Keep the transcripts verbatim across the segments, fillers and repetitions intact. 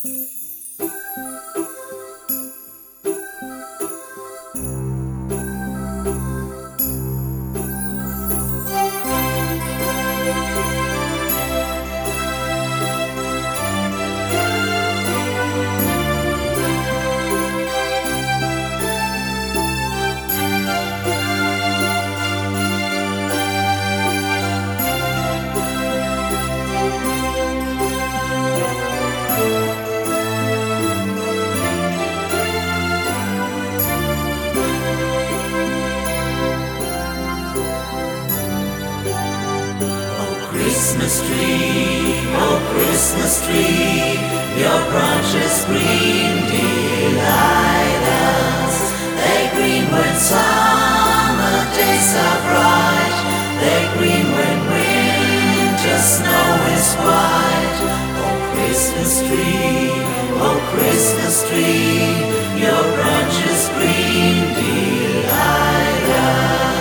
Christmas tree, oh Christmas tree, your branches green delight us. They're green when summer days are bright, they're green when winter snow is white. Oh Christmas tree, oh Christmas tree, your branches green delight us.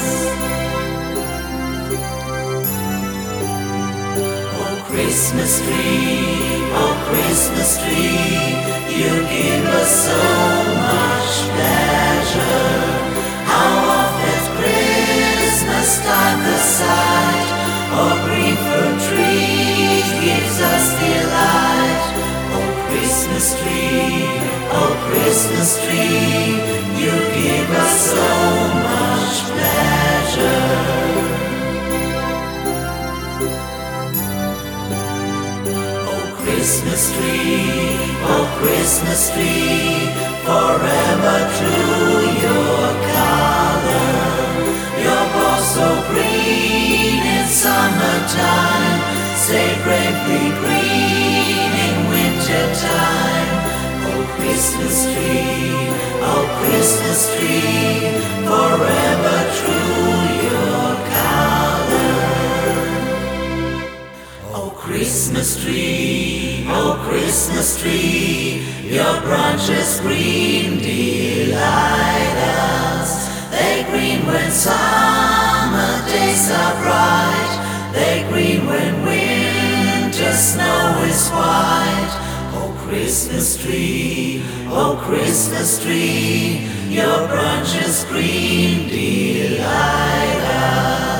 Christmas tree, oh Christmas tree, you give us so much pleasure. How oft at Christmas time the sight of green fruit trees gives us delight. Oh Christmas tree, oh Christmas tree, you give us so much pleasure. Christmas tree, oh Christmas tree, forever true your color. Your boughs so green in summertime, stay bravely green in wintertime. Oh Christmas tree, oh Christmas tree, forever true your color. Oh Christmas tree, oh Christmas tree, your branches green delight us. They're green when summer days are bright, they're green when winter snow is white. Oh Christmas tree, oh Christmas tree, your branches green delight us.